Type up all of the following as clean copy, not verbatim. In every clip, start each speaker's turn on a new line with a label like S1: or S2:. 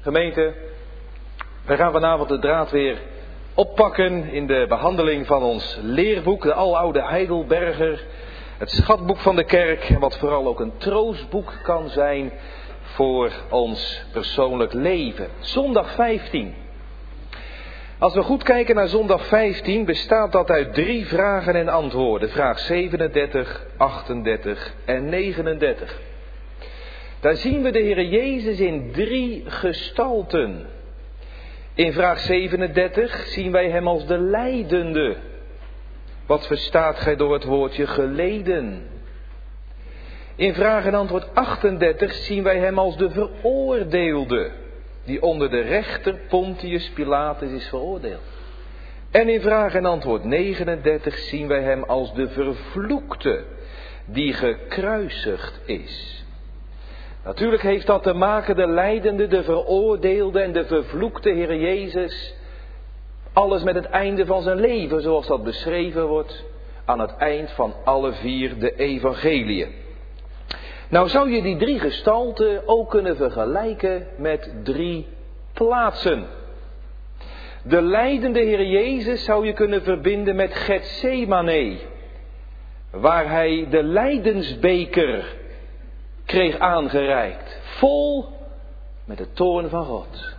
S1: Gemeente, wij gaan vanavond de draad weer oppakken in de behandeling van ons leerboek, de aloude Heidelberger, het schatboek van de kerk en wat vooral ook een troostboek kan zijn voor ons persoonlijk leven. Zondag 15. Als we goed kijken naar zondag 15 bestaat dat uit 3 vragen en antwoorden. Vraag 37, 38 en 39. Daar zien we de Heer Jezus in 3 gestalten. In vraag 37 zien wij hem als de lijdende. Wat verstaat gij door het woordje geleden? In vraag en antwoord 38 zien wij hem als de veroordeelde, die onder de rechter Pontius Pilatus is veroordeeld. En in vraag en antwoord 39 zien wij hem als de vervloekte, die gekruisigd is. Natuurlijk heeft dat te maken, de lijdende, de veroordeelde en de vervloekte Heer Jezus, alles met het einde van zijn leven, zoals dat beschreven wordt aan het eind van alle 4 de evangeliën. Nou zou je die 3 gestalten ook kunnen vergelijken met 3 plaatsen. De lijdende Heer Jezus zou je kunnen verbinden met Getsemane, waar hij de lijdensbeker kreeg aangereikt, vol met de toorn van God.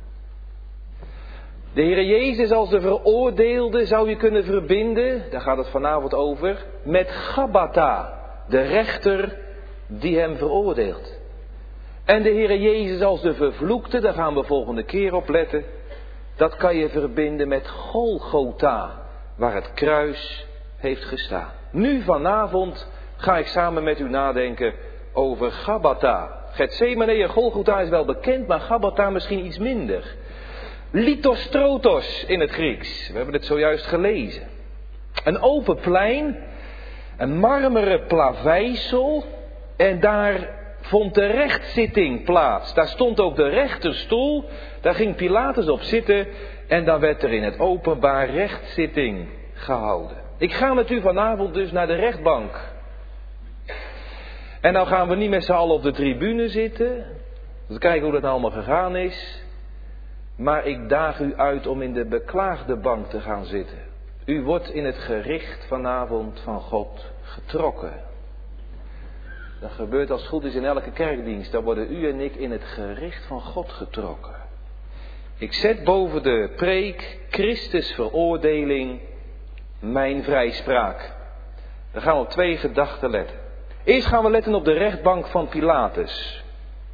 S1: De Heer Jezus als de veroordeelde zou je kunnen verbinden, daar gaat het vanavond over, met Gabbatha, de rechter die hem veroordeelt. En de Heer Jezus als de vervloekte, daar gaan we volgende keer op letten, dat kan je verbinden met Golgotha, waar het kruis heeft gestaan. Nu vanavond ga ik samen met u nadenken over Gabbatha. Getsemane en Golgotha is wel bekend, maar Gabbatha misschien iets minder. Lithostrotos in het Grieks. We hebben het zojuist gelezen. Een open plein, een marmeren plaveisel en daar vond de rechtszitting plaats. Daar stond ook de rechterstoel, daar ging Pilatus op zitten en dan werd er in het openbaar rechtszitting gehouden. Ik ga met u vanavond dus naar de rechtbank. En nou gaan we niet met z'n allen op de tribune zitten, om te kijken hoe dat nou allemaal gegaan is. Maar ik daag u uit om in de beklaagde bank te gaan zitten. U wordt in het gericht vanavond van God getrokken. Dat gebeurt als het goed is in elke kerkdienst. Dan worden u en ik in het gericht van God getrokken. Ik zet boven de preek Christus veroordeling mijn vrijspraak. Dan gaan we op 2 gedachten letten. Eerst gaan we letten op de rechtbank van Pilatus.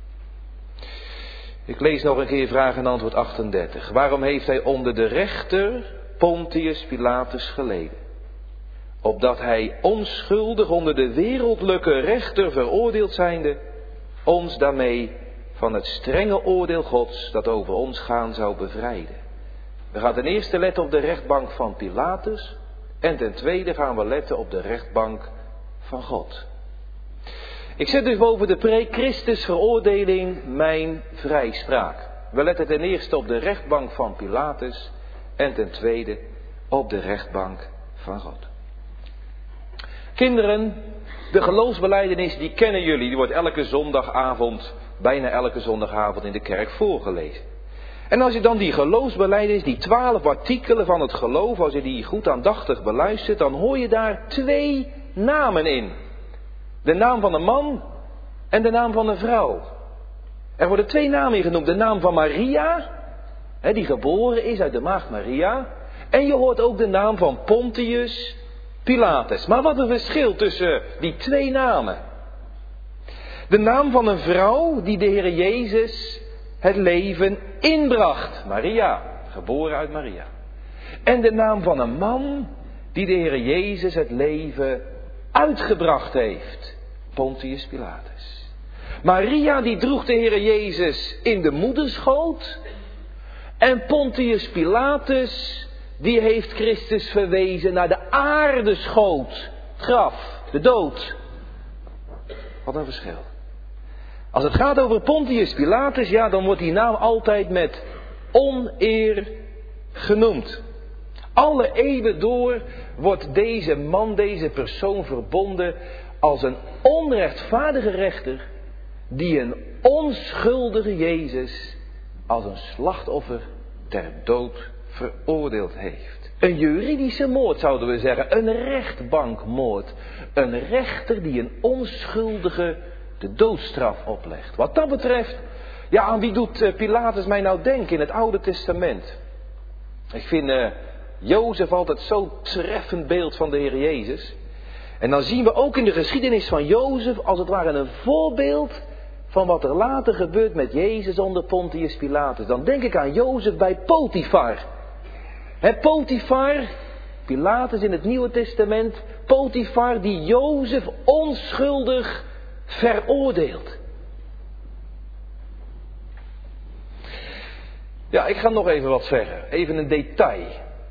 S1: Ik lees nog een keer vraag en antwoord 38. Waarom heeft hij onder de rechter Pontius Pilatus geleden? Opdat hij onschuldig onder de wereldlijke rechter veroordeeld zijnde, ons daarmee van het strenge oordeel Gods dat over ons gaan zou bevrijden. We gaan ten eerste letten op de rechtbank van Pilatus en ten tweede gaan we letten op de rechtbank van God. Ik zet dus boven de preek Christus veroordeling mijn vrijspraak. We letten ten eerste op de rechtbank van Pilatus en ten tweede op de rechtbank van God. Kinderen, de geloofsbelijdenis die kennen jullie, die wordt elke zondagavond, bijna elke zondagavond in de kerk voorgelezen. En als je dan die geloofsbelijdenis, die 12 artikelen van het geloof, als je die goed aandachtig beluistert, dan hoor je daar 2 namen in. De naam van een man en de naam van een vrouw. Er worden 2 namen genoemd. De naam van Maria, die geboren is uit de maagd Maria. En je hoort ook de naam van Pontius Pilatus. Maar wat een verschil tussen die 2 namen. De naam van een vrouw die de Heer Jezus het leven inbracht. Maria, geboren uit Maria. En de naam van een man die de Heer Jezus het leven uitgebracht heeft. Pontius Pilatus. Maria die droeg de Heer Jezus in de moederschoot. En Pontius Pilatus die heeft Christus verwezen naar de aardeschoot. Het graf, de dood. Wat een verschil. Als het gaat over Pontius Pilatus, ja, dan wordt die naam altijd met oneer genoemd. Alle eeuwen door wordt deze man, deze persoon verbonden als een onrechtvaardige rechter die een onschuldige Jezus als een slachtoffer ter dood veroordeeld heeft. Een juridische moord zouden we zeggen, een rechtbankmoord. Een rechter die een onschuldige de doodstraf oplegt. Wat dat betreft, ja, aan wie doet Pilatus mij nou denken in het Oude Testament? Ik vind Jozef altijd zo'n treffend beeld van de Heer Jezus. En dan zien we ook in de geschiedenis van Jozef als het ware een voorbeeld van wat er later gebeurt met Jezus onder Pontius Pilatus. Dan denk ik aan Jozef bij Potifar. Potifar, Pilatus in het Nieuwe Testament, Potifar die Jozef onschuldig veroordeelt. Ja, ik ga nog even wat zeggen. Even een detail.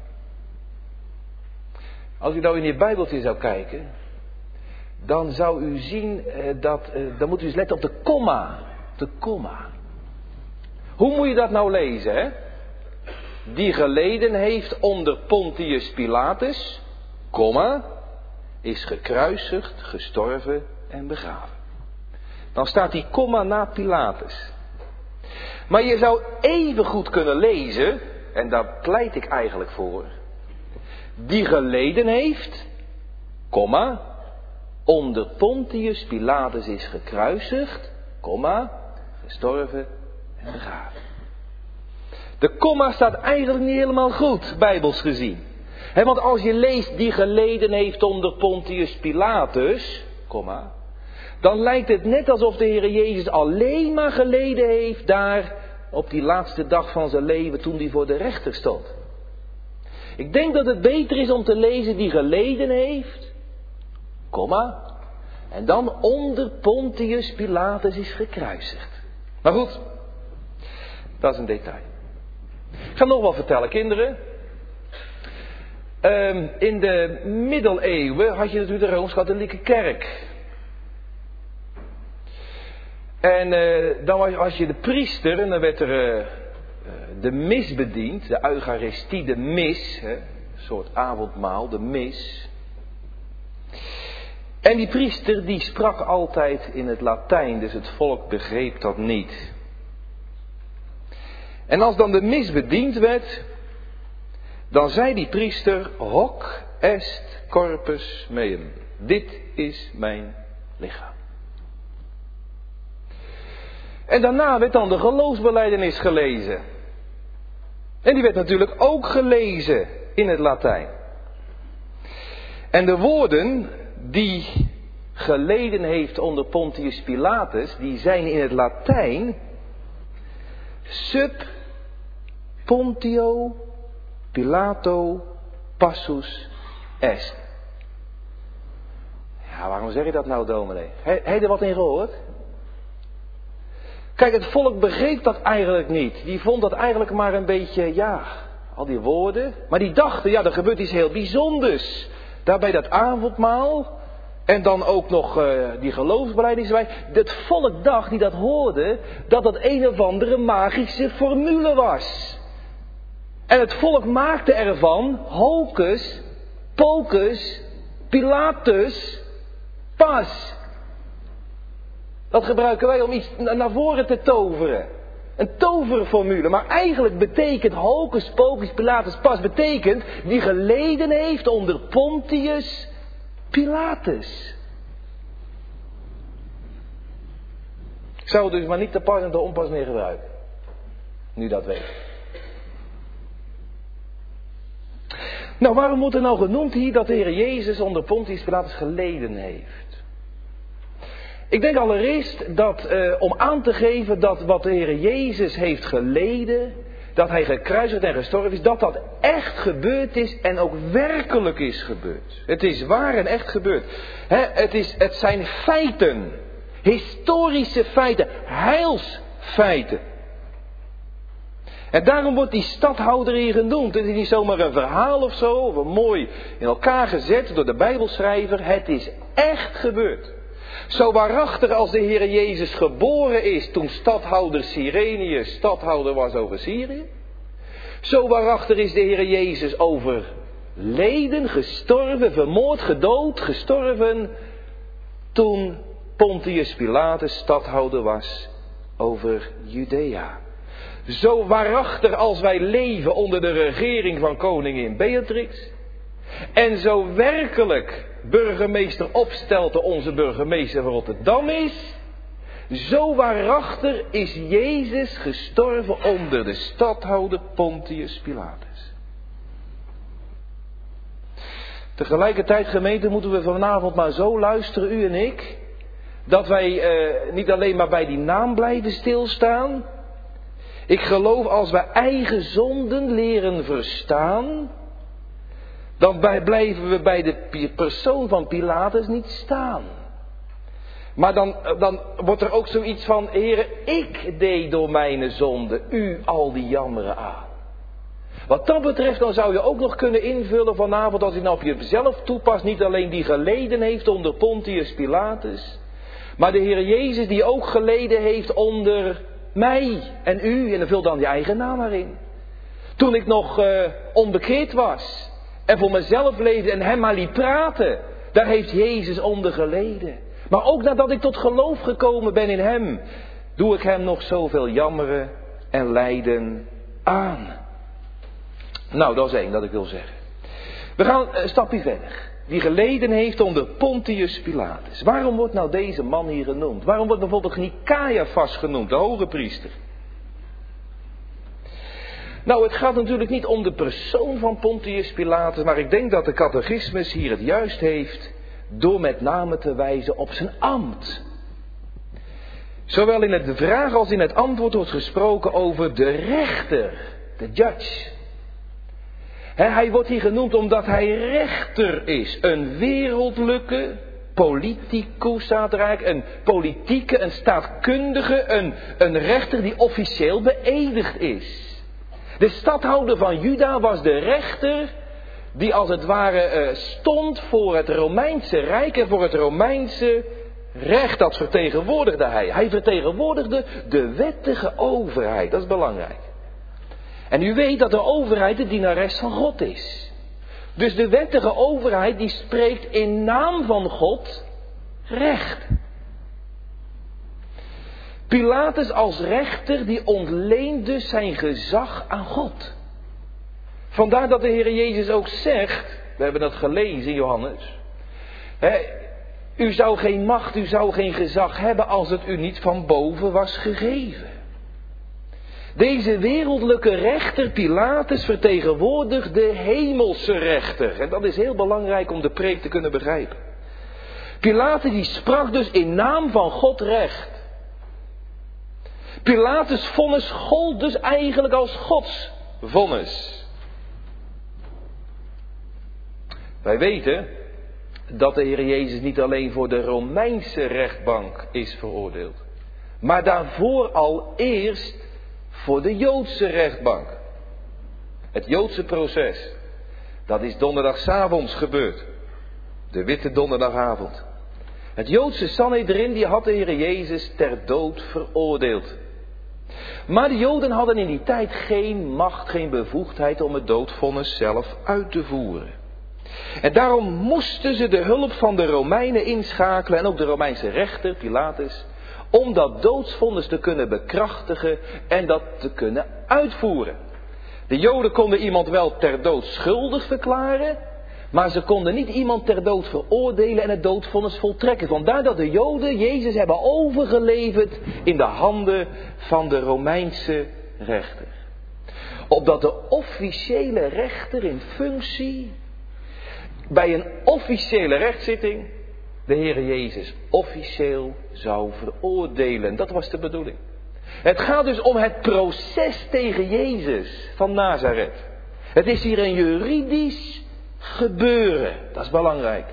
S1: Als u nou in je Bijbeltje zou kijken, dan zou u zien dan moet u eens letten op de komma. De komma. Hoe moet je dat nou lezen, hè? Die geleden heeft onder Pontius Pilatus, komma, is gekruisigd, gestorven en begraven. Dan staat die komma na Pilatus. Maar je zou even goed kunnen lezen, en daar pleit ik eigenlijk voor, die geleden heeft, komma, onder Pontius Pilatus is gekruisigd, komma, gestorven en begraven. De komma staat eigenlijk niet helemaal goed, bijbels gezien. Want als je leest die geleden heeft onder Pontius Pilatus, komma, dan lijkt het net alsof de Heer Jezus alleen maar geleden heeft daar op die laatste dag van zijn leven toen hij voor de rechter stond. Ik denk dat het beter is om te lezen die geleden heeft, komma, en dan onder Pontius Pilatus is gekruisigd. Maar goed, dat is een detail. Ik ga nog wel vertellen, kinderen. In de middeleeuwen had je natuurlijk de Rooms-Katholieke Kerk. En dan was je de priester en dan werd er de mis bediend, de Eucharistie, de mis, een soort avondmaal, de mis. En die priester die sprak altijd in het Latijn, dus het volk begreep dat niet. En als dan de mis bediend werd, dan zei die priester, hoc est corpus meum. Dit is mijn lichaam. En daarna werd dan de geloofsbelijdenis gelezen. En die werd natuurlijk ook gelezen in het Latijn. En de woorden die geleden heeft onder Pontius Pilatus, die zijn in het Latijn sub Pontio Pilato passus est. Ja, waarom zeg je dat nou, dominee? Heb je er wat in gehoord? Kijk, het volk begreep dat eigenlijk niet. Die vond dat eigenlijk maar een beetje, ja, al die woorden. Maar die dachten, ja, er gebeurt iets heel bijzonders. Daarbij dat avondmaal. En dan ook nog die geloofsbelijdenis. Het volk dacht, die dat hoorde, dat dat een of andere magische formule was. En het volk maakte ervan, hocus, pocus, Pilatus, pas. Dat gebruiken wij om iets naar voren te toveren. Een toverformule. Maar eigenlijk betekent hocus pocus Pilatus pas betekent die geleden heeft onder Pontius Pilatus. Ik zou het dus maar niet te pas en te onpas meer gebruiken. Nu dat weet. Nou, waarom wordt er nou genoemd hier dat de Heer Jezus onder Pontius Pilatus geleden heeft? Ik denk allereerst dat, om aan te geven dat wat de Heer Jezus heeft geleden, dat hij gekruisigd en gestorven is, dat dat echt gebeurd is en ook werkelijk is gebeurd. Het is waar en echt gebeurd. Het zijn feiten, historische feiten, heilsfeiten. En daarom wordt die stadhouder hier genoemd. Het is niet zomaar een verhaal of zo, of een mooi in elkaar gezet door de Bijbelschrijver. Het is echt gebeurd. Zo waarachtig als de Heer Jezus geboren is toen stadhouder Cyrenius stadhouder was over Syrië. Zo waarachtig is de Heer Jezus overleden, gestorven, vermoord, gedood, gestorven toen Pontius Pilatus stadhouder was over Judea. Zo waarachtig als wij leven onder de regering van koningin Beatrix. En zo werkelijk burgemeester Opstelten onze burgemeester van Rotterdam is. Zo waarachtig is Jezus gestorven onder de stadhouder Pontius Pilatus. Tegelijkertijd, gemeente, moeten we vanavond maar zo luisteren, u en ik, dat wij niet alleen maar bij die naam blijven stilstaan. Ik geloof als wij eigen zonden leren verstaan, dan blijven we bij de persoon van Pilatus niet staan. Maar dan wordt er ook zoiets van, Heere, ik deed door mijn zonde u al die jammeren aan. Wat dat betreft, dan zou je ook nog kunnen invullen vanavond, als je nou op jezelf toepast, niet alleen die geleden heeft onder Pontius Pilatus, maar de Heer Jezus die ook geleden heeft onder mij en u, en dan vul dan je eigen naam erin. Toen ik nog onbekeerd was en voor mezelf leefde en hem maar liet praten, daar heeft Jezus onder geleden. Maar ook nadat ik tot geloof gekomen ben in hem, doe ik hem nog zoveel jammeren en lijden aan. Nou, dat is één dat ik wil zeggen. We gaan een stapje verder. Die geleden heeft onder Pontius Pilatus. Waarom wordt nou deze man hier genoemd? Waarom wordt bijvoorbeeld niet Caiaphas genoemd, de hoge priester? Nou, het gaat natuurlijk niet om de persoon van Pontius Pilatus, maar ik denk dat de catechismus hier het juist heeft door met name te wijzen op zijn ambt. Zowel in de vraag als in het antwoord wordt gesproken over de rechter, de judge. Hij wordt hier genoemd omdat hij rechter is. Een wereldlijke, politicus staat er eigenlijk, een politieke, een staatkundige, een rechter die officieel beëdigd is. De stadhouder van Juda was de rechter die als het ware stond voor het Romeinse Rijk en voor het Romeinse recht. Dat vertegenwoordigde hij. Hij vertegenwoordigde de wettige overheid, dat is belangrijk. En u weet dat de overheid de dienares van God is. Dus de wettige overheid die spreekt in naam van God recht. Pilatus als rechter die ontleent dus zijn gezag aan God. Vandaar dat de Heer Jezus ook zegt, we hebben dat gelezen in Johannes. U zou geen macht, u zou geen gezag hebben als het u niet van boven was gegeven. Deze wereldlijke rechter, Pilatus, vertegenwoordigt de hemelse rechter. En dat is heel belangrijk om de preek te kunnen begrijpen. Pilatus die sprak dus in naam van God recht. Pilatus' vonnis gold dus eigenlijk als Gods vonnis. Wij weten dat de Heer Jezus niet alleen voor de Romeinse rechtbank is veroordeeld, maar daarvoor al eerst voor de Joodse rechtbank. Het Joodse proces. Dat is donderdagavond gebeurd. De witte donderdagavond. Het Joodse Sanhedrin die had de Heer Jezus ter dood veroordeeld. Maar de Joden hadden in die tijd geen macht, geen bevoegdheid om het doodvonnis zelf uit te voeren. En daarom moesten ze de hulp van de Romeinen inschakelen en ook de Romeinse rechter, Pilatus, om dat doodsvonnis te kunnen bekrachtigen en dat te kunnen uitvoeren. De Joden konden iemand wel ter dood schuldig verklaren, maar ze konden niet iemand ter dood veroordelen en het doodvonnis voltrekken. Vandaar dat de Joden Jezus hebben overgeleverd in de handen van de Romeinse rechter. Opdat de officiële rechter in functie bij een officiële rechtszitting de Heer Jezus officieel zou veroordelen. Dat was de bedoeling. Het gaat dus om het proces tegen Jezus van Nazareth. Het is hier een juridisch gebeuren. Dat is belangrijk.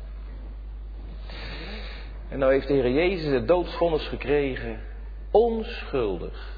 S1: En nou heeft de Heer Jezus het doodsvonnis gekregen. Onschuldig.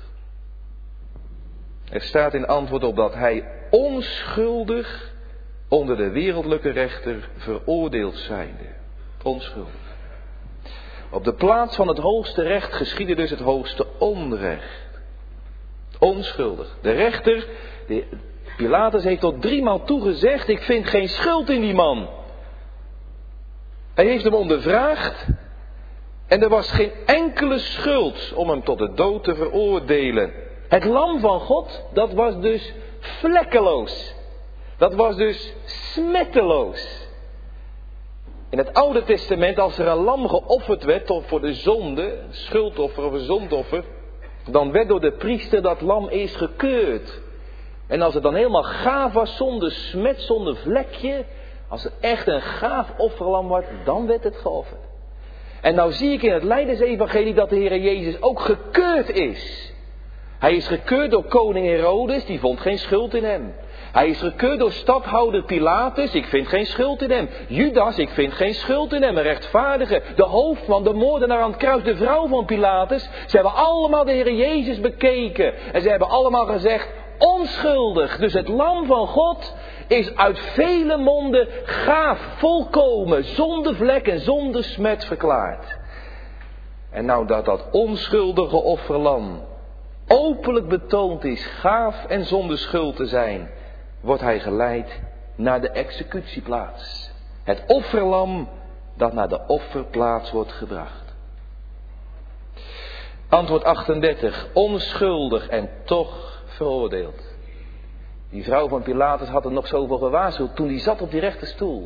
S1: Er staat in antwoord op dat hij onschuldig onder de wereldlijke rechter veroordeeld zijnde. Onschuldig. Op de plaats van het hoogste recht geschiedde dus het hoogste onrecht. Onschuldig. De rechter, Pilatus heeft tot 3 maal toegezegd, ik vind geen schuld in die man. Hij heeft hem ondervraagd en er was geen enkele schuld om hem tot de dood te veroordelen. Het lam van God, dat was dus vlekkeloos. Dat was dus smetteloos. In het Oude Testament, als er een lam geofferd werd voor de zonde, schuldoffer of een zondoffer, dan werd door de priester dat lam eerst gekeurd. En als het dan helemaal gaaf was, zonder smet, zonder vlekje, als het echt een gaaf offerlam was, dan werd het geofferd. En nou zie ik in het Lijdensevangelie dat de Heer Jezus ook gekeurd is. Hij is gekeurd door koning Herodes, die vond geen schuld in hem. Hij is gekeurd door stadhouder Pilatus, ik vind geen schuld in hem. Judas, ik vind geen schuld in hem, een rechtvaardige. De hoofdman, de moordenaar aan het kruis, de vrouw van Pilatus. Ze hebben allemaal de Heer Jezus bekeken. En ze hebben allemaal gezegd, onschuldig. Dus het lam van God is uit vele monden gaaf, volkomen, zonder vlek en zonder smet verklaard. En nou dat onschuldige offerlam openlijk betoond is gaaf en zonder schuld te zijn, wordt hij geleid naar de executieplaats. Het offerlam dat naar de offerplaats wordt gebracht. Antwoord 38. Onschuldig en toch veroordeeld. Die vrouw van Pilatus had er nog zoveel gewaarschuwd toen hij zat op die rechterstoel.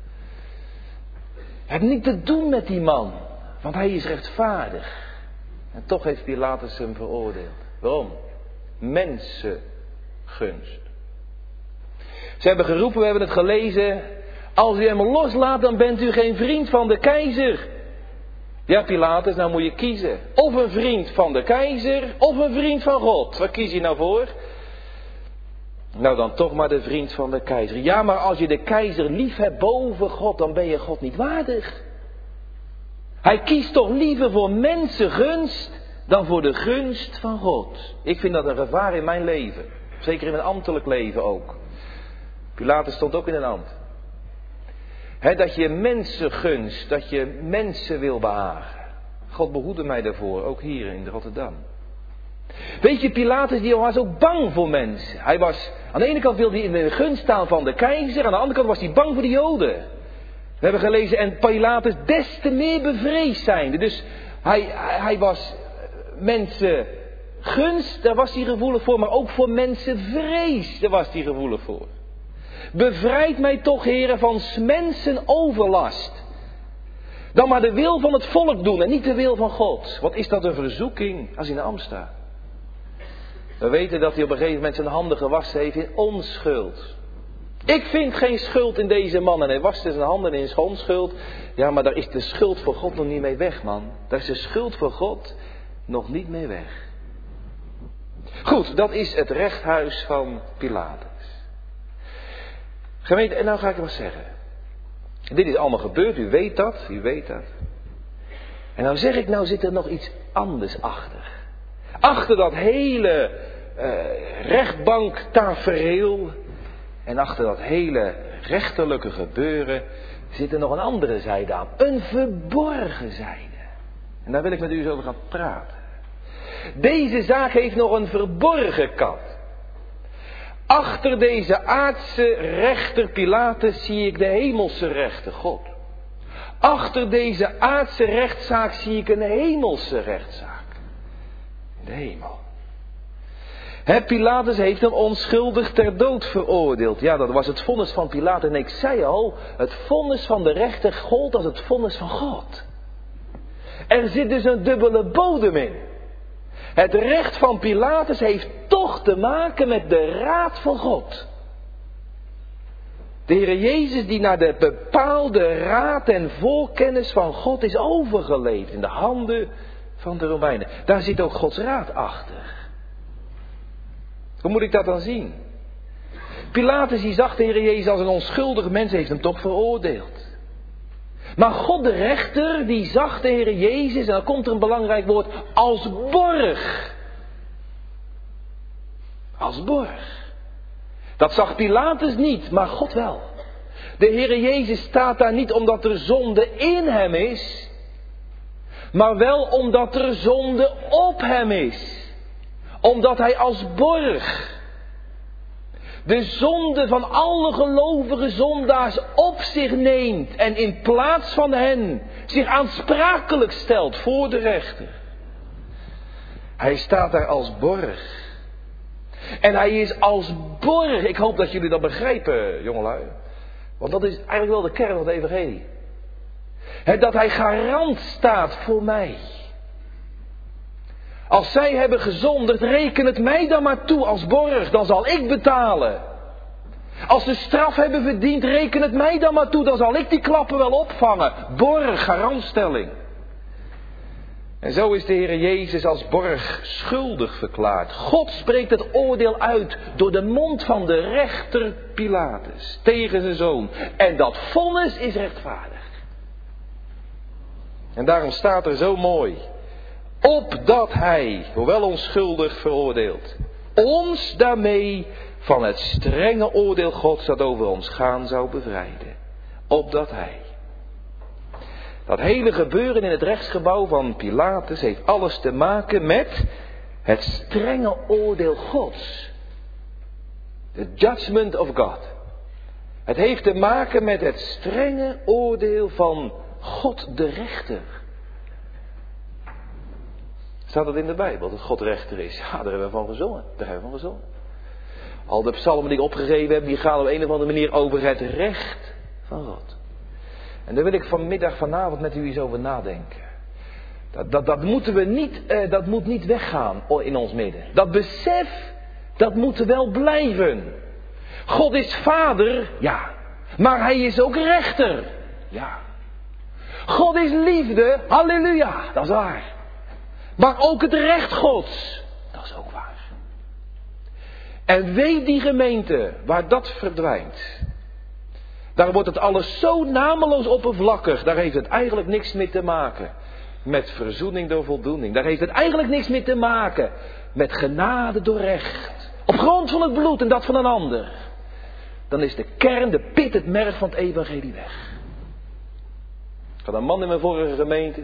S1: Het niet te doen met die man, want hij is rechtvaardig. En toch heeft Pilatus hem veroordeeld. Waarom? Mensengunst. Ze hebben geroepen, we hebben het gelezen, als u hem loslaat, dan bent u geen vriend van de keizer. Ja, Pilatus, nou moet je kiezen. Of een vriend van de keizer, of een vriend van God. Waar kies je nou voor? Nou, dan toch maar de vriend van de keizer. Ja, maar als je de keizer lief hebt boven God, dan ben je God niet waardig. Hij kiest toch liever voor mensengunst dan voor de gunst van God. Ik vind dat een gevaar in mijn leven. Zeker in mijn ambtelijk leven ook. Pilatus stond ook in een ambt. Dat je mensen gunst, dat je mensen wil behagen. God behoede mij daarvoor, ook hier in Rotterdam. Weet je, Pilatus die was ook bang voor mensen. Hij was, aan de ene kant wilde hij in de gunst staan van de keizer, aan de andere kant was hij bang voor de Joden. We hebben gelezen, en Pilatus des te meer bevreesd zijnde. Dus hij was mensen gunst, daar was hij gevoelig voor, maar ook voor mensen vrees, daar was hij gevoelig voor. Bevrijd mij toch, heren, van 's mensen overlast. Dan maar de wil van het volk doen en niet de wil van God. Wat is dat een verzoeking als hij in de ambt staat. We weten dat hij op een gegeven moment zijn handen gewassen heeft in onschuld. Ik vind geen schuld in deze man. En hij waste zijn handen in zijn onschuld. Ja, maar daar is de schuld voor God nog niet mee weg, man. Daar is de schuld voor God nog niet mee weg. Goed, dat is het rechthuis van Pilatus. Gemeente, en nou ga ik wat zeggen. Dit is allemaal gebeurd, u weet dat. En nou zeg ik, nou zit er nog iets anders achter. Achter dat hele rechtbanktafereel en achter dat hele rechterlijke gebeuren zit er nog een andere zijde aan. Een verborgen zijde. En daar wil ik met u eens over gaan praten. Deze zaak heeft nog een verborgen kant. Achter deze aardse rechter Pilatus zie ik de hemelse rechter God. Achter deze aardse rechtszaak zie ik een hemelse rechtszaak. De hemel. Pilatus heeft hem onschuldig ter dood veroordeeld. Ja, dat was het vonnis van Pilatus. En ik zei al, het vonnis van de rechter gold als het vonnis van God. Er zit dus een dubbele bodem in. Het recht van Pilatus heeft toch te maken met de raad van God. De Heer Jezus die naar de bepaalde raad en voorkennis van God is overgeleverd in de handen van de Romeinen. Daar zit ook Gods raad achter. Hoe moet ik dat dan zien? Pilatus die zag de Heer Jezus als een onschuldige mens, heeft hem toch veroordeeld. Maar God de rechter, die zag de Heer Jezus, en dan komt er een belangrijk woord, als borg. Als borg. Dat zag Pilatus niet, maar God wel. De Heer Jezus staat daar niet omdat er zonde in hem is, maar wel omdat er zonde op hem is. Omdat hij als borg de zonde van alle gelovige zondaars op zich neemt en in plaats van hen zich aansprakelijk stelt voor de rechter. Hij staat daar als borg. En hij is als borg. Ik hoop dat jullie dat begrijpen, jongelui. Want dat is eigenlijk wel de kern van het evangelie. Dat hij garant staat voor mij. Als zij hebben gezondigd, reken het mij dan maar toe als borg. Dan zal ik betalen. Als ze straf hebben verdiend, reken het mij dan maar toe. Dan zal ik die klappen wel opvangen. Borg, garantstelling. En zo is de Heer Jezus als borg schuldig verklaard. God spreekt het oordeel uit door de mond van de rechter Pilatus tegen zijn zoon. En dat vonnis is rechtvaardig. En daarom staat er zo mooi. Opdat hij, hoewel onschuldig veroordeeld, ons daarmee van het strenge oordeel Gods dat over ons gaan zou bevrijden. Opdat hij. Dat hele gebeuren in het rechtsgebouw van Pilatus heeft alles te maken met het strenge oordeel Gods. The judgment of God. Het heeft te maken met het strenge oordeel van God de rechter. Staat het in de Bijbel dat God rechter is? Ja, daar hebben we van gezongen. Al de psalmen die ik opgegeven heb, die gaan op een of andere manier over het recht van God. En daar wil ik vanavond met u eens over nadenken. Dat moeten we niet, dat moet niet weggaan in ons midden. Dat besef, dat moet er wel blijven. God is vader, ja. Maar hij is ook rechter, ja. God is liefde, halleluja, dat is waar. Maar ook het recht Gods, dat is ook waar. En weet die gemeente waar dat verdwijnt. Daar wordt het alles zo nameloos oppervlakkig. Daar heeft het eigenlijk niks mee te maken met verzoening door voldoening. Daar heeft het eigenlijk niks mee te maken met genade door recht. Op grond van het bloed en dat van een ander. Dan is de kern, de pit, het merg van het evangelie weg. Ik had een man in mijn vorige gemeente.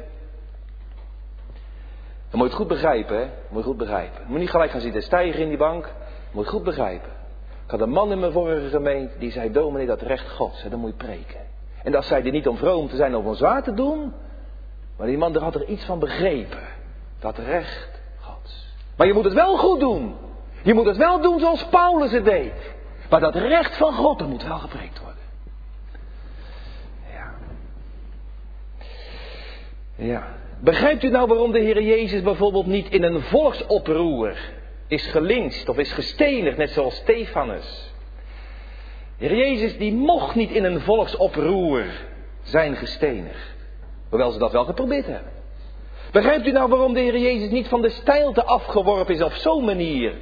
S1: Dan moet je het goed begrijpen, hè. Moet je goed begrijpen. Je moet niet gelijk gaan zitten stijgen in die bank. Moet je goed begrijpen. Ik had een man in mijn vorige gemeente die zei, dominee, dat recht Gods, dat moet je preken. En dat zei hij niet om vroom te zijn of om zwaar te doen. Maar die man had er iets van begrepen. Dat recht Gods. Maar je moet het wel goed doen. Je moet het wel doen zoals Paulus het deed. Maar dat recht van God, dat moet wel gepreekt worden. Ja. Begrijpt u nou waarom de Heer Jezus bijvoorbeeld niet in een volksoproer is gelincht of is gestenigd, net zoals Stefanus? De Heer Jezus die mocht niet in een volksoproer zijn gestenigd. Hoewel ze dat wel geprobeerd hebben. Begrijpt u nou waarom de Heer Jezus niet van de steilte afgeworpen is op zo'n manier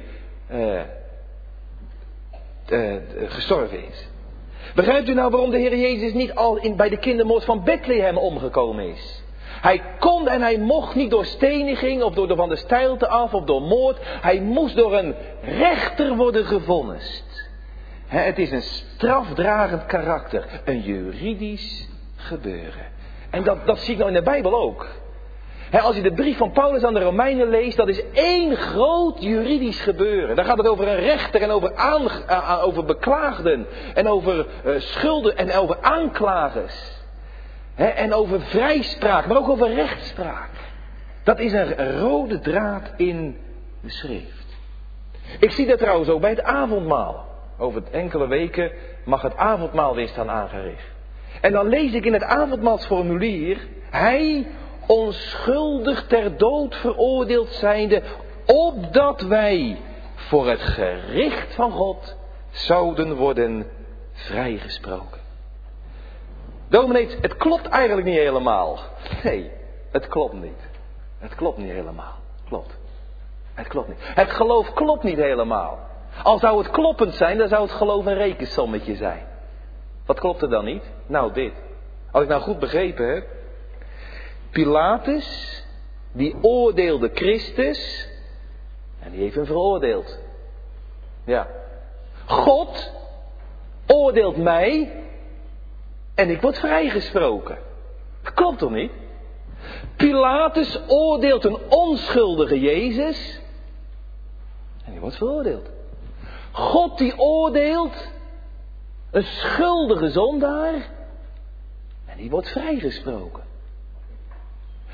S1: gestorven is? Begrijpt u nou waarom de Heer Jezus niet al bij de kindermoord van Bethlehem omgekomen is? Hij kon en hij mocht niet door steniging of door van de steilte af of door moord. Hij moest door een rechter worden gevonnist. Het is een strafdragend karakter. Een juridisch gebeuren. En dat zie ik nou in de Bijbel ook. Als je de brief van Paulus aan de Romeinen leest, dat is één groot juridisch gebeuren. Daar gaat het over een rechter en over beklaagden. En over schulden en over aanklagers. En over vrijspraak, maar ook over rechtspraak. Dat is een rode draad in de schrift. Ik zie dat trouwens ook bij het avondmaal. Over enkele weken mag het avondmaal weer staan aangericht. En dan lees ik in het avondmaalsformulier: hij onschuldig ter dood veroordeeld zijnde, opdat wij voor het gericht van God zouden worden vrijgesproken. Dominee, het klopt eigenlijk niet helemaal. Nee, het klopt niet. Het klopt niet helemaal. Klopt. Het klopt niet. Het geloof klopt niet helemaal. Al zou het kloppend zijn, dan zou het geloof een rekensommetje zijn. Wat klopt er dan niet? Nou, dit. Als ik nou goed begrepen heb. Pilatus, die oordeelde Christus. En die heeft hem veroordeeld. Ja. God oordeelt mij. En ik word vrijgesproken. Dat klopt toch niet? Pilatus oordeelt een onschuldige Jezus. En die wordt veroordeeld. God die oordeelt een schuldige zondaar. En die wordt vrijgesproken.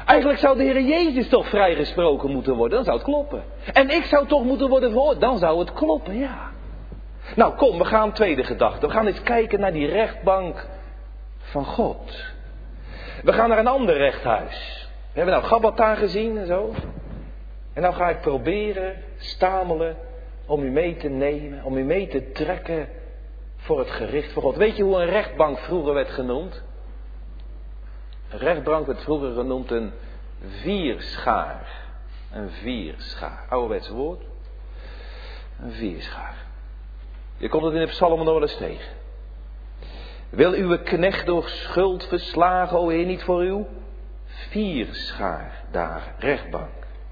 S1: Eigenlijk zou de Heer Jezus toch vrijgesproken moeten worden, dan zou het kloppen. En ik zou toch moeten worden verhoord, dan zou het kloppen, ja. Nou kom, we gaan tweede gedachte. We gaan eens kijken naar die rechtbank van God. We gaan naar een ander rechthuis. We hebben nou Gabbatha gezien en zo. En nou ga ik proberen, stamelen, om u mee te nemen, om u mee te trekken voor het gericht van God. Weet je hoe een rechtbank vroeger werd genoemd? Een rechtbank werd vroeger genoemd een vierschaar. Een vierschaar. Ouderwets woord. Een vierschaar. Je komt het in de psalmen nog wel eens tegen. Wil uw knecht door schuld verslagen, o Heer, niet voor uw vierschaar daar, rechtbank.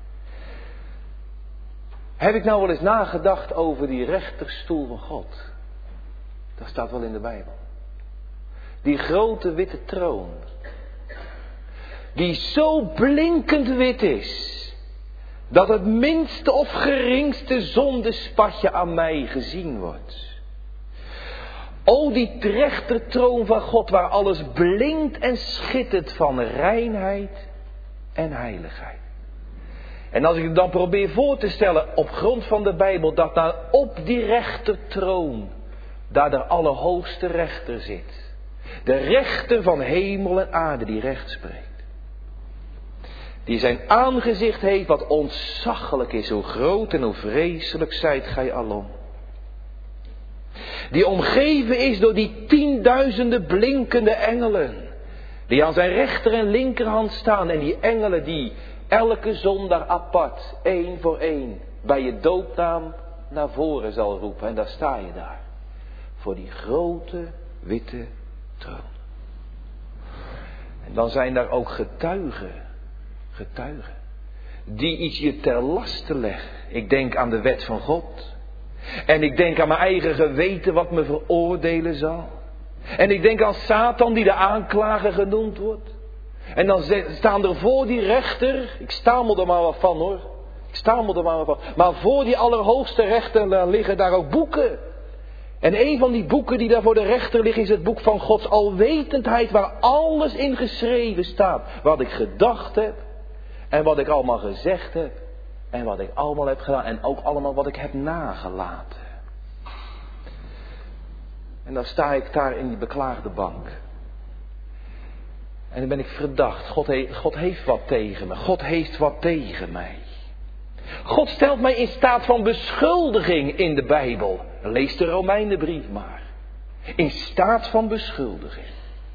S1: Heb ik nou wel eens nagedacht over die rechterstoel van God? Dat staat wel in de Bijbel. Die grote witte troon. Die zo blinkend wit is. Dat het minste of geringste zondespatje aan mij gezien wordt. O, die rechtertroon van God waar alles blinkt en schittert van reinheid en heiligheid. En als ik het dan probeer voor te stellen op grond van de Bijbel, dat daar op die rechtertroon, daar de allerhoogste rechter zit. De rechter van hemel en aarde die recht spreekt. Die zijn aangezicht heeft wat ontzaglijk is, hoe groot en hoe vreselijk zijt gij alom. Die omgeven is door die 10.000 blinkende engelen. Die aan zijn rechter en linkerhand staan. En die engelen die elke zondag apart, één voor één, bij je doopnaam naar voren zal roepen. En daar sta je daar. Voor die grote witte troon. En dan zijn daar ook getuigen. Getuigen. Die iets je ter laste leggen. Ik denk aan de wet van God. En ik denk aan mijn eigen geweten wat me veroordelen zal. En ik denk aan Satan die de aanklager genoemd wordt. En dan staan er voor die rechter. Ik stamel er maar wat van hoor. Ik stamel er maar wat van. Maar voor die allerhoogste rechter liggen daar ook boeken. En een van die boeken die daar voor de rechter liggen is het boek van Gods alwetendheid. Waar alles in geschreven staat. Wat ik gedacht heb. En wat ik allemaal gezegd heb. En wat ik allemaal heb gedaan. En ook allemaal wat ik heb nagelaten. En dan sta ik daar in die beklaagde bank. En dan ben ik verdacht. God heeft wat tegen me. God heeft wat tegen mij. God stelt mij in staat van beschuldiging in de Bijbel. Lees de Romeinenbrief maar. In staat van beschuldiging.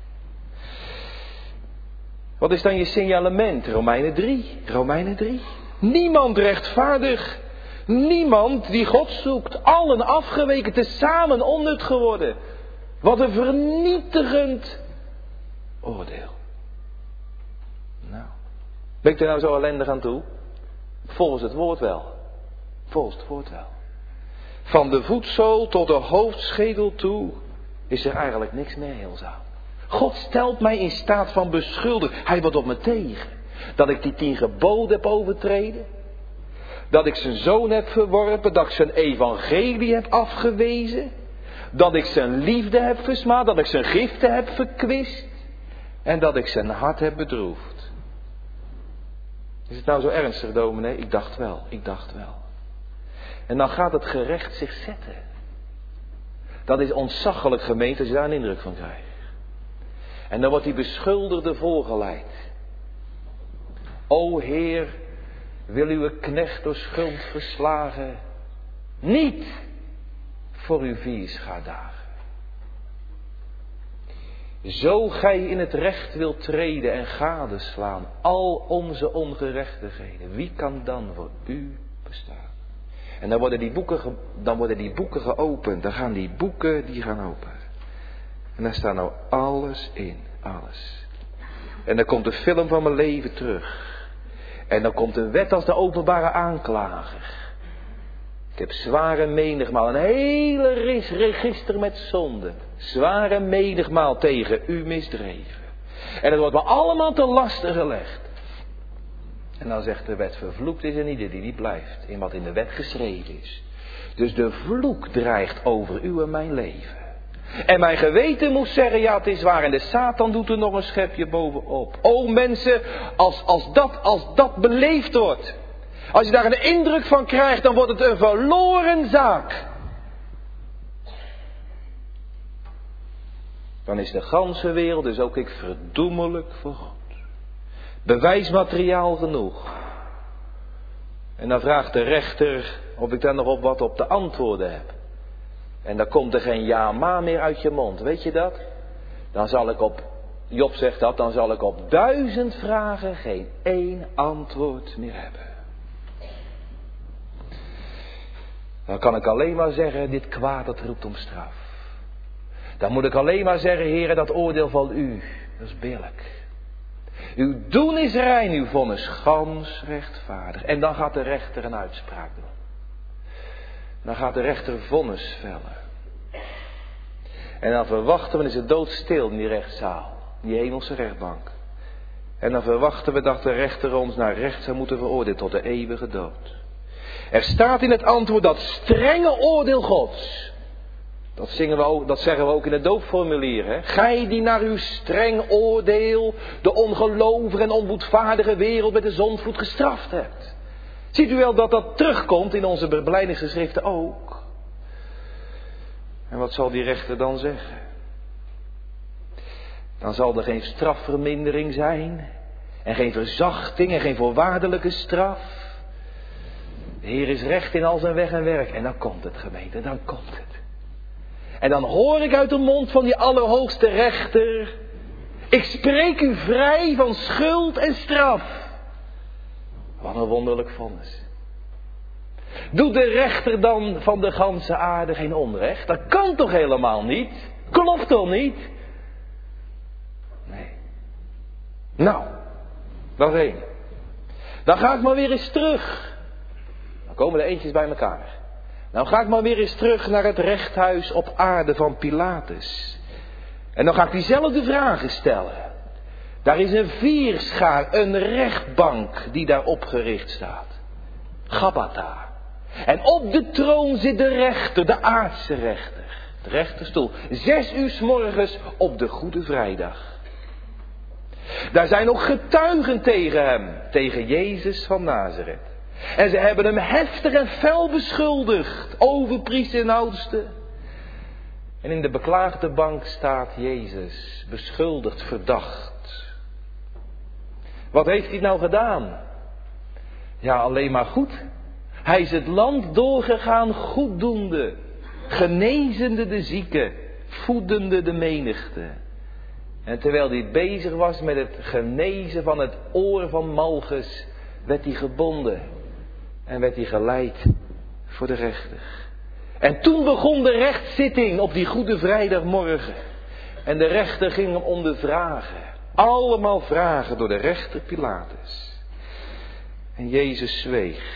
S1: Wat is dan je signalement? Romeinen 3. Romeinen 3. Niemand rechtvaardig. Niemand die God zoekt. Allen afgeweken, tezamen onnut geworden. Wat een vernietigend oordeel. Nou, ben ik er nou zo ellendig aan toe? Volgens het woord wel. Volgens het woord wel. Van de voetzool tot de hoofdschedel toe is er eigenlijk niks meer heelzaam. God stelt mij in staat van beschuldiging. Hij wordt op me tegen. Dat ik die 10 geboden heb overtreden. Dat ik zijn zoon heb verworpen. Dat ik zijn evangelie heb afgewezen. Dat ik zijn liefde heb versmaad. Dat ik zijn giften heb verkwist. En dat ik zijn hart heb bedroefd. Is het nou zo ernstig, dominee? Ik dacht wel. En dan gaat het gerecht zich zetten. Dat is ontzaglijk, gemeente, als je daar een indruk van krijgt. En dan wordt die beschuldigde voorgeleid. O Heer, wil uw knecht door schuld verslagen, niet voor uw vierschaardagen. Zo gij in het recht wilt treden en gadeslaan al onze ongerechtigheden, wie kan dan voor u bestaan? En dan worden die boeken geopend, dan gaan die boeken open. En daar staat nou alles in, alles. En dan komt de film van mijn leven terug. En dan komt een wet als de openbare aanklager. Ik heb zware menigmaal, een hele register met zonden. Zware menigmaal tegen u misdreven. En het wordt me allemaal te laste gelegd. En dan zegt de wet, vervloekt is en ieder die niet blijft in wat in de wet geschreven is. Dus de vloek dreigt over uw en mijn leven. En mijn geweten moest zeggen, ja het is waar. En de Satan doet er nog een schepje bovenop. O mensen, als dat beleefd wordt. Als je daar een indruk van krijgt, dan wordt het een verloren zaak. Dan is de ganse wereld, dus ook ik, verdoemelijk voor God. Bewijsmateriaal genoeg. En dan vraagt de rechter of ik daar nog op wat op te antwoorden heb. En dan komt er geen ja maar meer uit je mond, weet je dat? Dan zal ik Job zegt dat, dan zal ik op 1000 vragen geen 1 antwoord meer hebben. Dan kan ik alleen maar zeggen, dit kwaad dat roept om straf. Dan moet ik alleen maar zeggen, Heere, dat oordeel van u, dat is billijk. Uw doen is rein, uw vonnis gans rechtvaardig. En dan gaat de rechter een uitspraak doen. Dan gaat de rechter vonnis vellen. En dan verwachten we, is het doodstil in die rechtszaal. Die hemelse rechtbank. En dan verwachten we dat de rechter ons naar recht zou moeten veroordelen tot de eeuwige dood. Er staat in het antwoord dat strenge oordeel Gods. Dat zeggen we ook in het doopformulier. Hè? Gij die naar uw streng oordeel de ongelovige en onboedvaardige wereld met de zondvloed gestraft hebt. Ziet u wel dat dat terugkomt in onze belijdenisgeschriften ook. En wat zal die rechter dan zeggen? Dan zal er geen strafvermindering zijn. En geen verzachting en geen voorwaardelijke straf. De Heer is recht in al zijn weg en werk. En dan komt het, gemeente, dan komt het. En dan hoor ik uit de mond van die allerhoogste rechter. Ik spreek u vrij van schuld en straf. Wat een wonderlijk vonnis. Doet de rechter dan van de ganse aarde geen onrecht? Dat kan toch helemaal niet? Klopt toch niet? Nee. Nou, dat is 1. Dan ga ik maar weer eens terug. Dan komen er eentjes bij elkaar. Nou ga ik maar weer eens terug naar het rechthuis op aarde van Pilatus. En dan ga ik diezelfde vragen stellen. Daar is een vierschaar, een rechtbank die daar opgericht staat. Gabbatha. En op de troon zit de rechter, de aardse rechter. De rechterstoel. 6 uur 's morgens op de Goede Vrijdag. Daar zijn ook getuigen tegen hem. Tegen Jezus van Nazareth. En ze hebben hem heftig en fel beschuldigd. Overpriester en oudste. En in de beklaagde bank staat Jezus. Beschuldigd, verdacht. Wat heeft hij nou gedaan? Ja, alleen maar goed. Hij is het land doorgegaan goeddoende. Genezende de zieken. Voedende de menigte. En terwijl hij bezig was met het genezen van het oor van Malchus, werd hij gebonden. En werd hij geleid voor de rechter. En toen begon de rechtszitting op die Goede Vrijdagmorgen. En de rechter ging hem ondervragen. Allemaal vragen door de rechter Pilatus. En Jezus zweeg.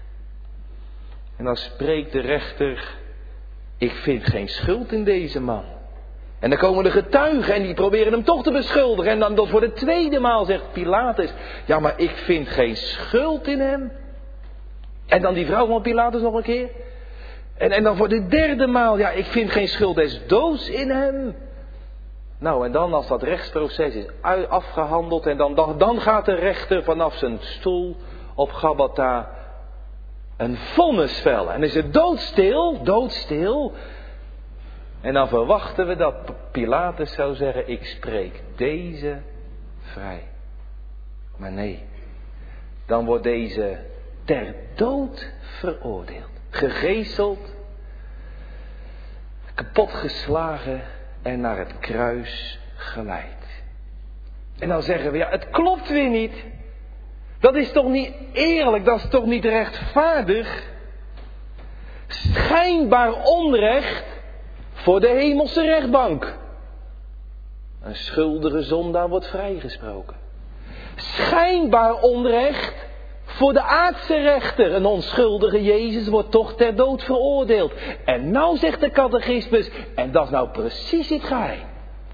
S1: En dan spreekt de rechter: ik vind geen schuld in deze man. En dan komen de getuigen en die proberen hem toch te beschuldigen. En dan voor de tweede maal zegt Pilatus: ja, maar ik vind geen schuld in hem. En dan die vrouw van Pilatus nog een keer. En dan voor de derde maal: ja, ik vind geen schuld des doods in hem. Nou, en dan als dat rechtsproces is afgehandeld, en dan gaat de rechter vanaf zijn stoel op Gabbatha een vonnis vellen. En is het doodstil. En dan verwachten we dat Pilatus zou zeggen: ik spreek deze vrij. Maar nee, dan wordt deze ter dood veroordeeld. Gegezeld, kapotgeslagen en naar het kruis geleid. En dan zeggen we: ja, het klopt weer niet. Dat is toch niet eerlijk, dat is toch niet rechtvaardig? Schijnbaar onrecht voor de hemelse rechtbank. Een schuldige zondaar wordt vrijgesproken. Schijnbaar onrecht voor de aardse rechter. Een onschuldige Jezus wordt toch ter dood veroordeeld. En nou zegt de catechismus, en dat is nou precies het geheim.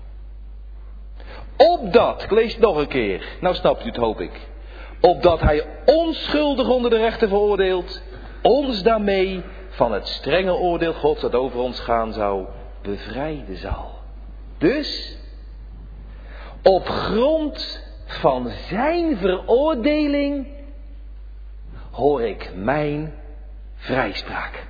S1: Opdat, ik lees het nog een keer, nou snapt u het, hoop ik. Opdat hij onschuldig onder de rechter veroordeelt, ons daarmee van het strenge oordeel Gods dat over ons gaan zou, bevrijden zal. Dus, op grond van zijn veroordeling hoor ik mijn vrijspraak.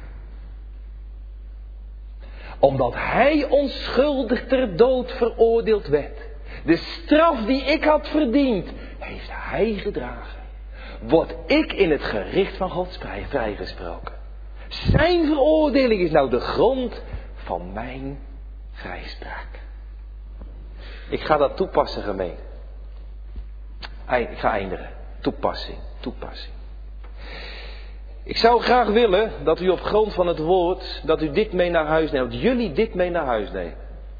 S1: Omdat hij onschuldig ter dood veroordeeld werd. De straf die ik had verdiend, heeft hij gedragen. Word ik in het gericht van God vrijgesproken. Zijn veroordeling is nou de grond van mijn vrijspraak. Ik ga dat toepassen, gemeente. Ik ga eindigen. Toepassing. Ik zou graag willen dat u op grond van het woord, dat u dit mee naar huis neemt. Dat jullie dit mee naar huis nemen.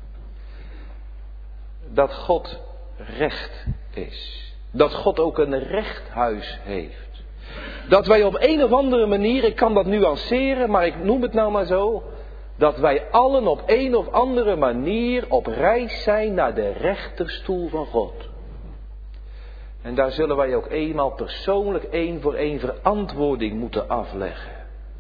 S1: Dat God recht is. Dat God ook een rechthuis heeft. Dat wij op een of andere manier, ik kan dat nuanceren, maar ik noem het nou maar zo. Dat wij allen op een of andere manier op reis zijn naar de rechterstoel van God. En daar zullen wij ook eenmaal persoonlijk één voor één verantwoording moeten afleggen.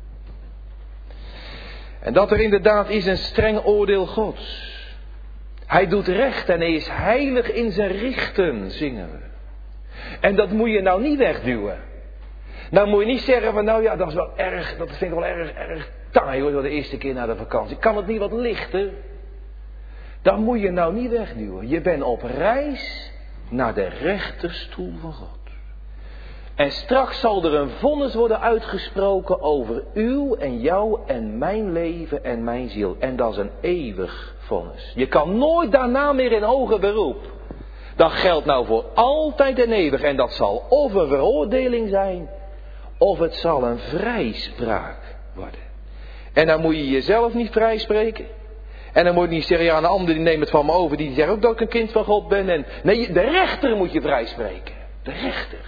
S1: En dat er inderdaad is een streng oordeel Gods. Hij doet recht en hij is heilig in zijn richten, zingen we. En dat moet je nou niet wegduwen. Nou moet je niet zeggen van nou ja, dat is wel erg, dat vind ik wel erg taai hoor, de eerste keer na de vakantie. Kan het niet wat lichter? Dat moet je nou niet wegduwen. Je bent op reis naar de rechterstoel van God. En straks zal er een vonnis worden uitgesproken over uw en jouw en mijn leven en mijn ziel. En dat is een eeuwig vonnis. Je kan nooit daarna meer in hoger beroep. Dat geldt nou voor altijd en eeuwig. En dat zal of een veroordeling zijn, of het zal een vrijspraak worden. En dan moet je jezelf niet vrijspreken. En dan moet je niet zeggen, ja, een ander die neemt het van me over, die zegt ook dat ik een kind van God ben. En nee, de rechter moet je vrijspreken. De rechter.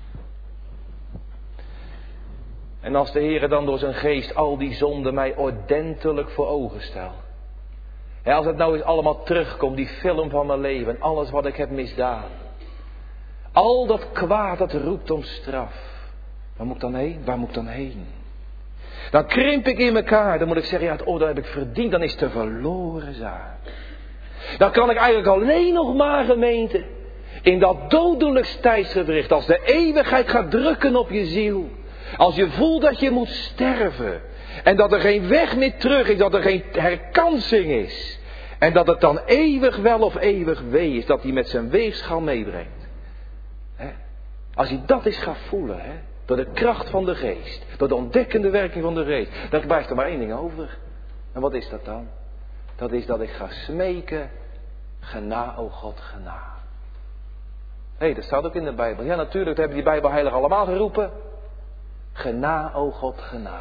S1: En als de Heer dan door zijn geest al die zonden mij ordentelijk voor ogen stelt. En als het nou eens allemaal terugkomt, die film van mijn leven, alles wat ik heb misdaan. Al dat kwaad dat roept om straf. Waar moet ik dan heen? Waar moet ik dan heen? Dan krimp ik in elkaar. Dan moet ik zeggen, ja, dat heb ik verdiend. Dan is het een verloren zaak. Dan kan ik eigenlijk alleen nog maar, gemeente, in dat dodelijks tijdsgewricht, als de eeuwigheid gaat drukken op je ziel. Als je voelt dat je moet sterven. En dat er geen weg meer terug is. Dat er geen herkansing is. En dat het dan eeuwig wel of eeuwig wee is. Dat hij met zijn weegschaal meebrengt. Als hij dat eens gaat voelen. Door de kracht van de geest. Door de ontdekkende werking van de geest. Dan blijft er maar één ding over. En wat is dat dan? Dat is dat ik ga smeken. Gena, o God, gena. Dat staat ook in de Bijbel. Ja, natuurlijk, dat hebben die Bijbelheilig allemaal geroepen. Gena, o God, gena.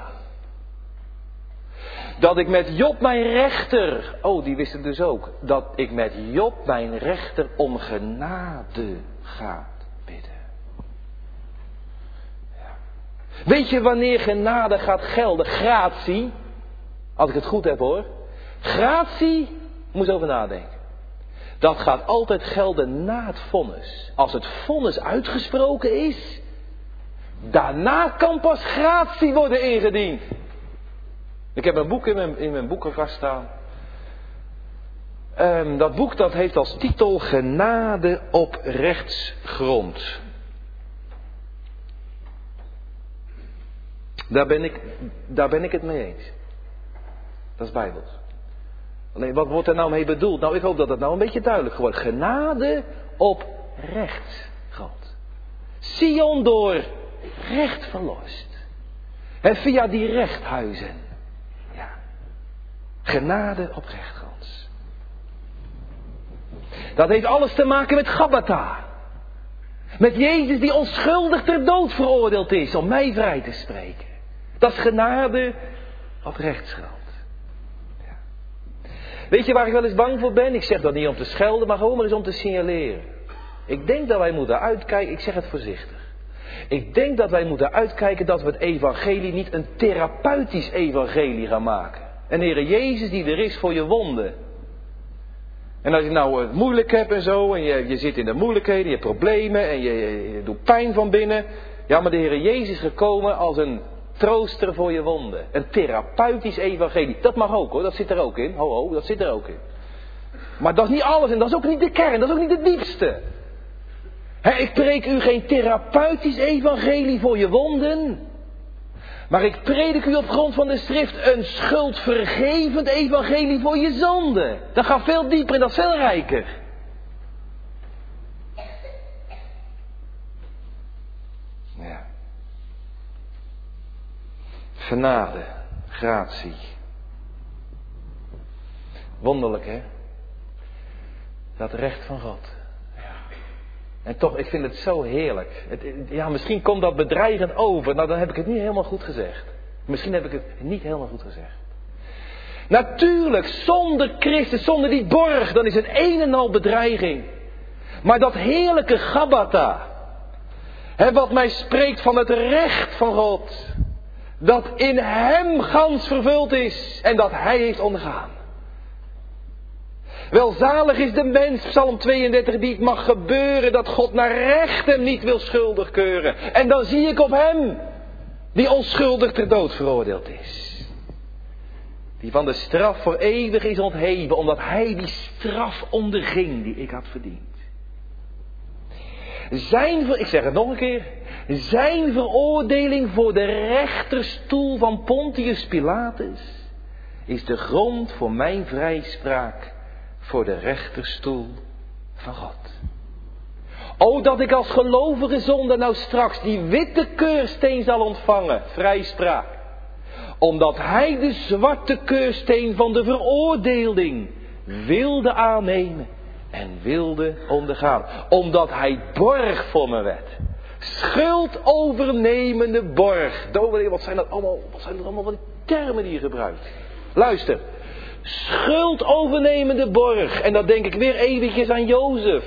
S1: Dat ik met Job mijn rechter, die wist het dus ook. Dat ik met Job mijn rechter om genade ga bidden. Ja. Weet je wanneer genade gaat gelden? Gratie. Als ik het goed heb hoor. Gratie, moet je over nadenken. Dat gaat altijd gelden na het vonnis. Als het vonnis uitgesproken is. Daarna kan pas gratie worden ingediend. Ik heb een boek in mijn boekenkast staan. Dat boek dat heeft als titel Genade op rechtsgrond. Daar ben ik het mee eens. Dat is Bijbels. Alleen wat wordt er nou mee bedoeld? Nou, ik hoop dat het nou een beetje duidelijk wordt. Genade op rechtsgrond. Sion door recht verlost. En via die rechthuizen. Ja. Genade op rechtgrond. Dat heeft alles te maken met Gabbatha. Met Jezus die onschuldig ter dood veroordeeld is om mij vrij te spreken. Dat is genade op rechtsgrond. Ja. Weet je waar ik wel eens bang voor ben? Ik zeg dat niet om te schelden, maar gewoon maar eens om te signaleren. Ik denk dat wij moeten uitkijken, ik zeg het voorzichtig. Ik denk dat wij moeten uitkijken dat we het evangelie niet een therapeutisch evangelie gaan maken. Een Heere Jezus die er is voor je wonden. En als je nou het moeilijk hebt en zo, en je zit in de moeilijkheden, je hebt problemen en je doet pijn van binnen. Ja, maar de Heere Jezus is gekomen als een trooster voor je wonden. Een therapeutisch evangelie. Dat mag ook hoor, dat zit er ook in. Ho, dat zit er ook in. Maar dat is niet alles en dat is ook niet de kern, dat is ook niet het diepste. Ik preek u geen therapeutisch evangelie voor je wonden. Maar ik predik u op grond van de schrift een schuldvergevend evangelie voor je zonde. Dat gaat veel dieper en dat is veel rijker. Ja. Genade, gratie. Wonderlijk hè? Dat recht van God. En toch, ik vind het zo heerlijk. Misschien komt dat bedreigend over. Nou, dan heb ik het niet helemaal goed gezegd. Misschien heb ik het niet helemaal goed gezegd. Natuurlijk, zonder Christus, zonder die borg, dan is het een en al bedreiging. Maar dat heerlijke Gabbatha, wat mij spreekt van het recht van God, dat in hem gans vervuld is en dat hij heeft ondergaan. Welzalig is de mens, Psalm 32, die het mag gebeuren dat God naar recht hem niet wil schuldig keuren. En dan zie ik op hem, die onschuldig ter dood veroordeeld is. Die van de straf voor eeuwig is ontheven, omdat hij die straf onderging die ik had verdiend. Ik zeg het nog een keer, zijn veroordeling voor de rechterstoel van Pontius Pilatus is de grond voor mijn vrijspraak voor de rechterstoel van God. O, dat ik als gelovige zondaar nou straks die witte keursteen zal ontvangen, vrijspraak. Omdat hij de zwarte keursteen van de veroordeling wilde aannemen en wilde ondergaan. Omdat hij borg voor me werd. Schuldovernemende borg. Dominee, wat zijn dat allemaal van die termen die je gebruikt? Luister. Schuldovernemende borg. En dan denk ik weer eventjes aan Jozef.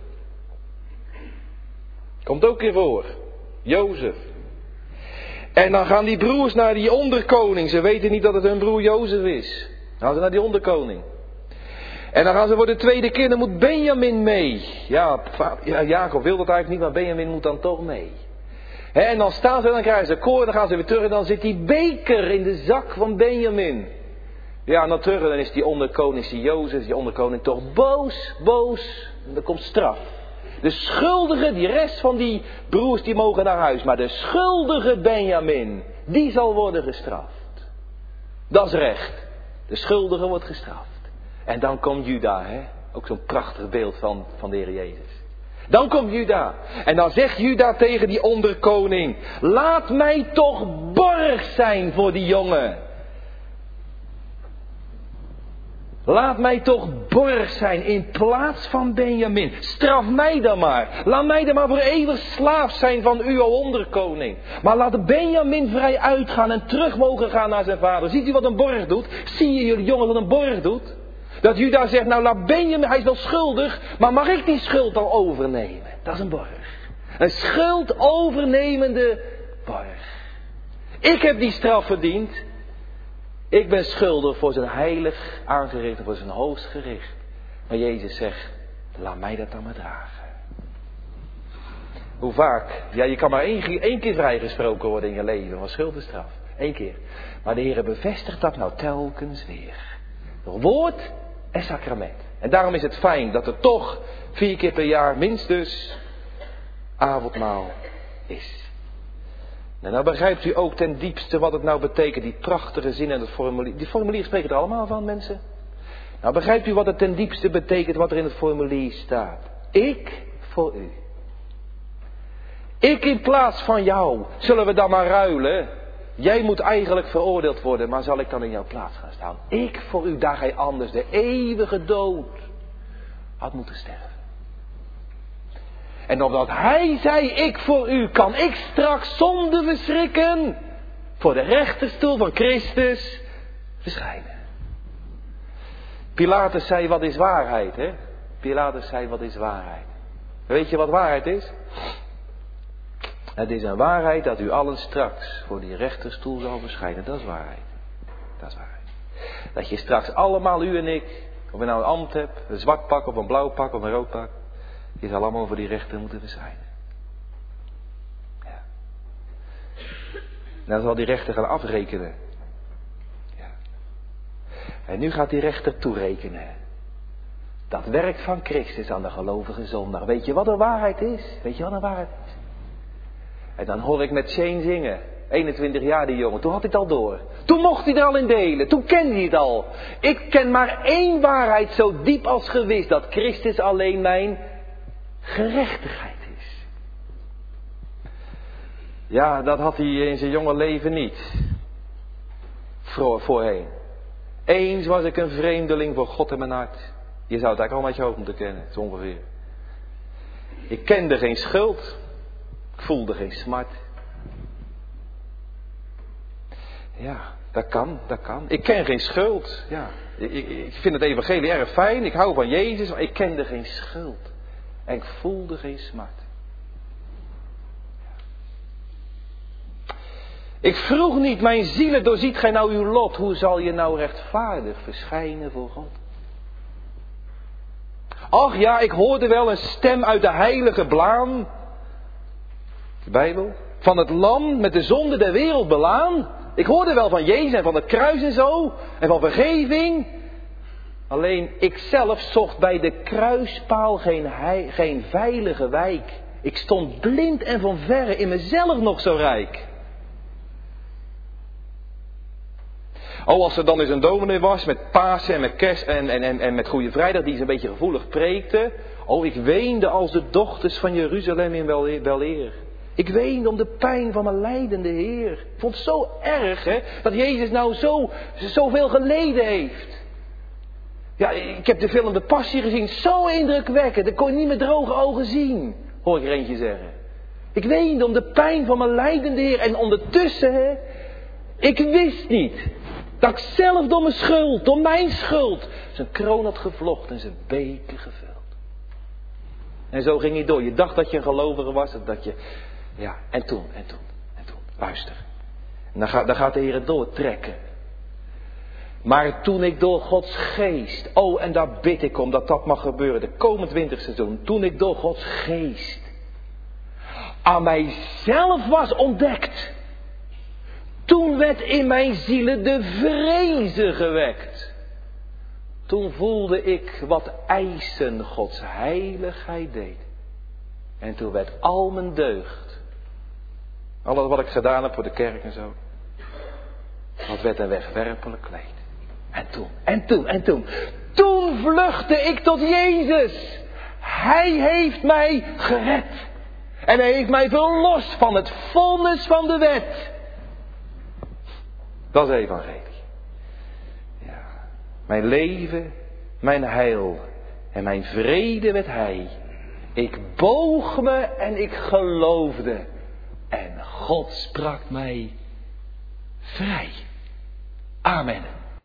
S1: Komt ook weer voor. Jozef. En dan gaan die broers naar die onderkoning. Ze weten niet dat het hun broer Jozef is. Dan gaan ze naar die onderkoning. En dan gaan ze voor de tweede keer, dan moet Benjamin mee. Ja, Jacob wil dat eigenlijk niet, maar Benjamin moet dan toch mee. En dan staan ze, dan krijgen ze koor, dan gaan ze weer terug en dan zit die beker in de zak van Benjamin. Ja, en dan terug en dan is die onderkoning, die Jozef, die onderkoning toch boos. En dan komt straf. De schuldige, die rest van die broers, die mogen naar huis. Maar de schuldige Benjamin, die zal worden gestraft. Dat is recht. De schuldige wordt gestraft. En dan komt Juda, ook zo'n prachtig beeld van de Heer Jezus. Dan komt Juda. En dan zegt Juda tegen die onderkoning: laat mij toch borg zijn voor die jongen. Laat mij toch borg zijn in plaats van Benjamin. Straf mij dan maar. Laat mij dan maar voor eeuwig slaaf zijn van u, o onderkoning. Maar laat Benjamin vrij uitgaan en terug mogen gaan naar zijn vader. Ziet u wat een borg doet? Zie je jullie jongen wat een borg doet? Dat Juda zegt, nou laat Benjamin, hij is wel schuldig, maar mag ik die schuld dan overnemen? Dat is een borg. Een schuldovernemende borg. Ik heb die straf verdiend. Ik ben schuldig voor zijn heilig aangericht, voor zijn hoogst gericht. Maar Jezus zegt, laat mij dat dan maar dragen. Hoe vaak? Ja, je kan maar één keer vrijgesproken worden in je leven van schuld en straf. 1 keer. Maar de Heer bevestigt dat nou telkens weer. Door woord en sacrament. En daarom is het fijn dat er toch 4 keer per jaar minstens avondmaal is. En nou begrijpt u ook ten diepste wat het nou betekent, die prachtige zin en het formulier. Die formulier spreekt er allemaal van, mensen. Nou begrijpt u wat het ten diepste betekent, wat er in het formulier staat. Ik voor u. Ik in plaats van jou. Zullen we dan maar ruilen? Jij moet eigenlijk veroordeeld worden, maar zal ik dan in jouw plaats gaan staan? Ik voor u, daar gij anders de eeuwige dood had moeten sterven. En omdat hij zei, ik voor u, kan ik straks zonder verschrikken voor de rechterstoel van Christus verschijnen. Pilatus zei, wat is waarheid, hè? Pilatus zei, wat is waarheid? Weet je wat waarheid is? Het is een waarheid dat u allen straks voor die rechterstoel zal verschijnen. Dat is waarheid. Dat is waarheid. Dat je straks allemaal, u en ik, of je nou een ambt hebt, een zwart pak of een blauw pak of een rood pak, je zal allemaal voor die rechter moeten verschijnen. Ja. En dan zal die rechter gaan afrekenen. Ja. En nu gaat die rechter toerekenen. Dat werk van Christus aan de gelovige zondag. Weet je wat de waarheid is? Weet je wat de waarheid is? En dan hoor ik met Shane zingen. 21 jaar die jongen. Toen had hij het al door. Toen mocht hij er al in delen. Toen kende hij het al. Ik ken maar één waarheid zo diep als gewis. Dat Christus alleen mijn gerechtigheid is. Ja, dat had hij in zijn jonge leven niet. Voorheen. Eens was ik een vreemdeling voor God in mijn hart. Je zou het eigenlijk al met je hoofd moeten kennen. Zo ongeveer. Ik kende geen schuld. Ik voelde geen smart. Ja, dat kan. Ik ken geen schuld. Ja, ik vind het evangelie erg fijn. Ik hou van Jezus, maar ik kende geen schuld. En ik voelde geen smart. Ik vroeg niet, mijn zielen, doorziet gij nou uw lot. Hoe zal je nou rechtvaardig verschijnen voor God? Ach ja, ik hoorde wel een stem uit de heilige blaam. De Bijbel. Van het lam met de zonde der wereld belaan. Ik hoorde wel van Jezus en van het kruis en zo. En van vergeving. Alleen ikzelf zocht bij de kruispaal geen veilige wijk. Ik stond blind en van verre in mezelf nog zo rijk. Oh, als er dan eens een dominee was met Pasen en met Kerst en met Goede Vrijdag die ze een beetje gevoelig preekte. Oh, ik weende als de dochters van Jeruzalem in weleer. Ik weende om de pijn van mijn lijdende Heer. Ik vond het zo erg, hè, dat Jezus nou zoveel geleden heeft. Ja, ik heb de film De Passie gezien, zo indrukwekkend. Dat kon je niet met droge ogen zien, hoor ik er eentje zeggen. Ik weende om de pijn van mijn lijdende Heer. En ondertussen, hè, ik wist niet dat ik zelf door mijn schuld, zijn kroon had gevlochten en zijn beker gevuld. En zo ging hij door. Je dacht dat je een gelovige was, dat je... Ja, en toen. Luister. En dan gaat de Heer het doortrekken. Maar toen ik door Gods geest... Oh, en daar bid ik om dat mag gebeuren. De komend winterseizoen. Toen ik door Gods geest... aan mijzelf was ontdekt. Toen werd in mijn zielen de vrezen gewekt. Toen voelde ik wat eisen Gods heiligheid deed. En toen werd al mijn deugd, alles wat ik gedaan heb voor de kerk en zo, dat werd een wegwerpelijk kleed. En toen. Toen vluchtte ik tot Jezus. Hij heeft mij gered. En hij heeft mij verlost van het vonnis van de wet. Dat is evangelie. Ja. Mijn leven, mijn heil en mijn vrede werd hij. Ik boog me en ik geloofde. En God sprak mij vrij. Amen.